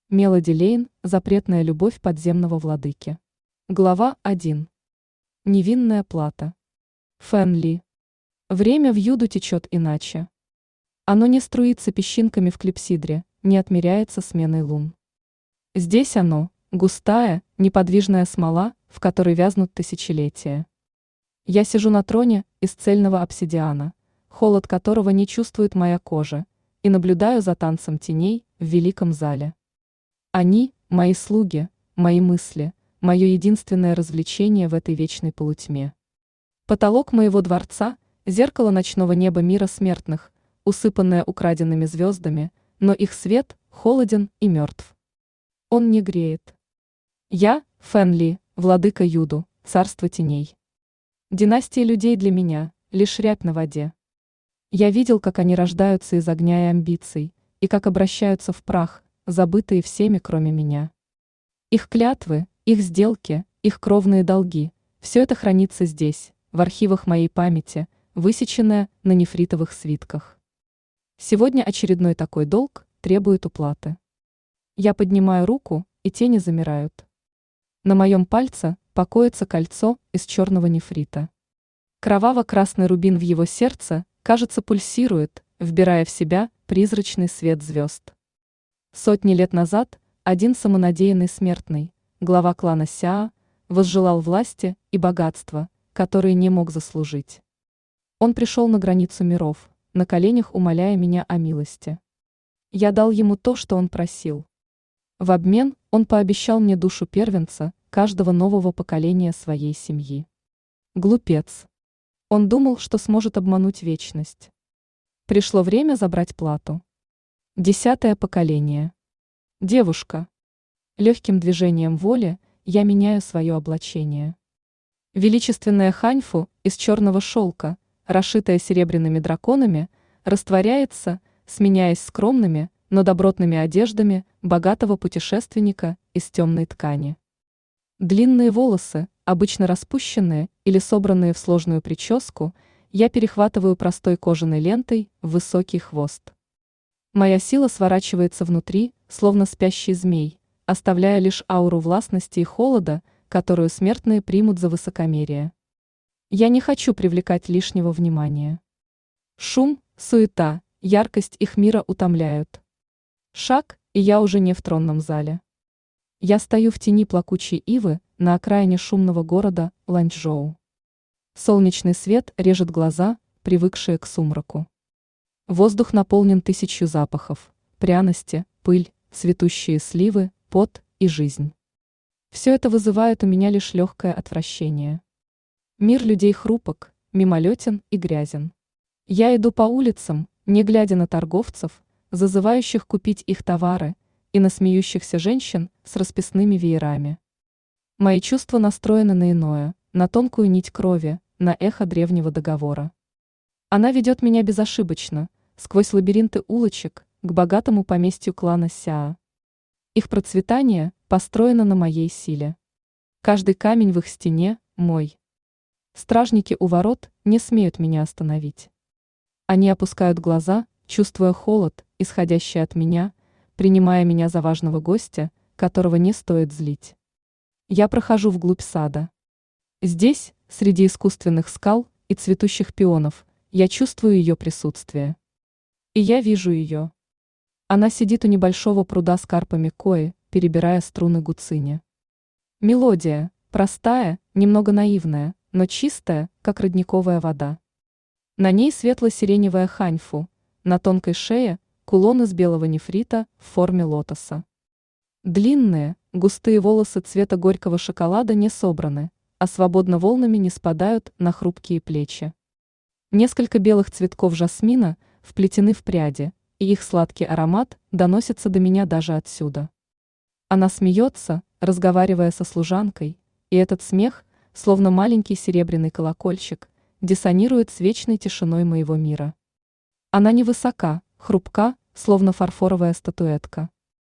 Мелоди Лейн. Запретная любовь подземного владыки. Глава 1. Невинная плата. Фэн Ли. Время в Юду течет иначе. Оно не струится песчинками в клипсидре, не отмеряется сменой лун. Здесь оно – густая, неподвижная смола, в которой вязнут тысячелетия. Я сижу на троне из цельного обсидиана, холод которого не чувствует моя кожа, и наблюдаю за танцем теней в великом зале. Они – мои слуги, мои мысли, мое единственное развлечение в этой вечной полутьме. Потолок моего дворца – зеркало ночного неба мира смертных, усыпанное украденными звездами, но их свет холоден и мертв. Он не греет. Я – Фэн Ли, владыка Юду, царство теней. Династия людей для меня – лишь рябь на воде. Я видел, как они рождаются из огня и амбиций, и как обращаются в прах, забытые всеми, кроме меня. Их клятвы, их сделки, их кровные долги – все это хранится здесь, в архивах моей памяти, высеченное на нефритовых свитках. Сегодня очередной такой долг требует уплаты. Я поднимаю руку, и тени замирают. На моем пальце покоится кольцо из черного нефрита. Кроваво-красный рубин в его сердце, кажется, пульсирует, вбирая в себя призрачный свет звезд. Сотни лет назад один самонадеянный смертный, глава клана Сяа, возжелал власти и богатства, которые не мог заслужить. Он пришел на границу миров, на коленях умоляя меня о милости. Я дал ему то, что он просил. В обмен он пообещал мне душу первенца каждого нового поколения своей семьи. Глупец. Он думал, что сможет обмануть вечность. Пришло время забрать плату. 10-е поколение. Девушка. Легким движением воли я меняю свое облачение. Величественная ханьфу из черного шелка, расшитая серебряными драконами, растворяется, сменяясь скромными, но добротными одеждами богатого путешественника из темной ткани. Длинные волосы, обычно распущенные или собранные в сложную прическу, я перехватываю простой кожаной лентой в высокий хвост. Моя сила сворачивается внутри, словно спящий змей, оставляя лишь ауру властности и холода, которую смертные примут за высокомерие. Я не хочу привлекать лишнего внимания. Шум, суета, яркость их мира утомляют. Шаг, и я уже не в тронном зале. Я стою в тени плакучей ивы на окраине шумного города Ланчжоу. Солнечный свет режет глаза, привыкшие к сумраку. Воздух наполнен тысячью запахов: пряности, пыль, цветущие сливы, пот и жизнь. Все это вызывает у меня лишь легкое отвращение. Мир людей хрупок, мимолетен и грязен. Я иду по улицам, не глядя на торговцев, зазывающих купить их товары, и на смеющихся женщин с расписными веерами. Мои чувства настроены на иное, на тонкую нить крови, на эхо древнего договора. Она ведет меня безошибочно, сквозь лабиринты улочек, к богатому поместью клана Сяа. Их процветание построено на моей силе. Каждый камень в их стене – мой. Стражники у ворот не смеют меня остановить. Они опускают глаза, чувствуя холод, исходящий от меня, принимая меня за важного гостя, которого не стоит злить. Я прохожу вглубь сада. Здесь, среди искусственных скал и цветущих пионов, я чувствую ее присутствие. И я вижу ее. Она сидит у небольшого пруда с карпами кои, перебирая струны гуцини. Мелодия, простая, немного наивная, но чистая, как родниковая вода. На ней светло-сиреневая ханьфу, на тонкой шее кулон из белого нефрита в форме лотоса. Длинные, густые волосы цвета горького шоколада не собраны, а свободно волнами не спадают на хрупкие плечи. Несколько белых цветков жасмина вплетены в пряди, и их сладкий аромат доносится до меня даже отсюда. Она смеется, разговаривая со служанкой, и этот смех, словно маленький серебряный колокольчик, диссонирует с вечной тишиной моего мира. Она невысока, хрупка, словно фарфоровая статуэтка.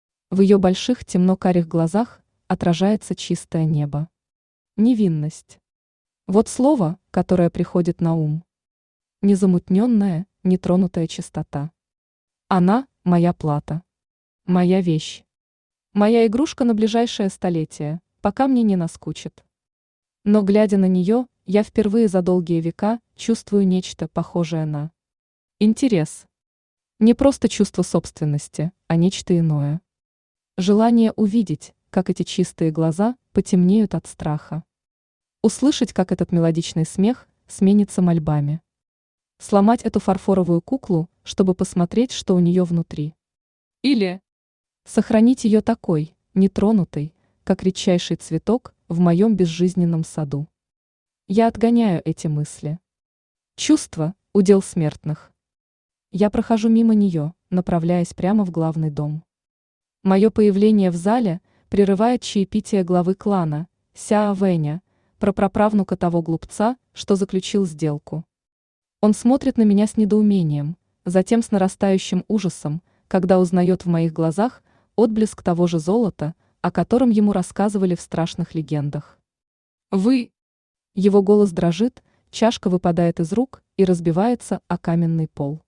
В ее больших темно-карих глазах отражается чистое небо. Невинность. Вот слово, которое приходит на ум. Незамутненная, нетронутая чистота. Она – моя плата. Моя вещь. Моя игрушка на ближайшее столетие, пока мне не наскучит. Но глядя на нее, я впервые за долгие века чувствую нечто похожее на интерес. Не просто чувство собственности, а нечто иное. Желание увидеть, как эти чистые глаза потемнеют от страха. Услышать, как этот мелодичный смех сменится мольбами. Сломать эту фарфоровую куклу, чтобы посмотреть, что у нее внутри. Или сохранить ее такой, нетронутой, как редчайший цветок в моем безжизненном саду. Я отгоняю эти мысли. Чувство– удел смертных. Я прохожу мимо нее, направляясь прямо в главный дом. Мое появление в зале прерывает чаепитие главы клана, Сяо Вэня, прапраправнука того глупца, что заключил сделку. Он смотрит на меня с недоумением, затем с нарастающим ужасом, когда узнает в моих глазах отблеск того же золота, о котором ему рассказывали в страшных легендах. «Вы...» Его голос дрожит, чашка выпадает из рук и разбивается о каменный пол.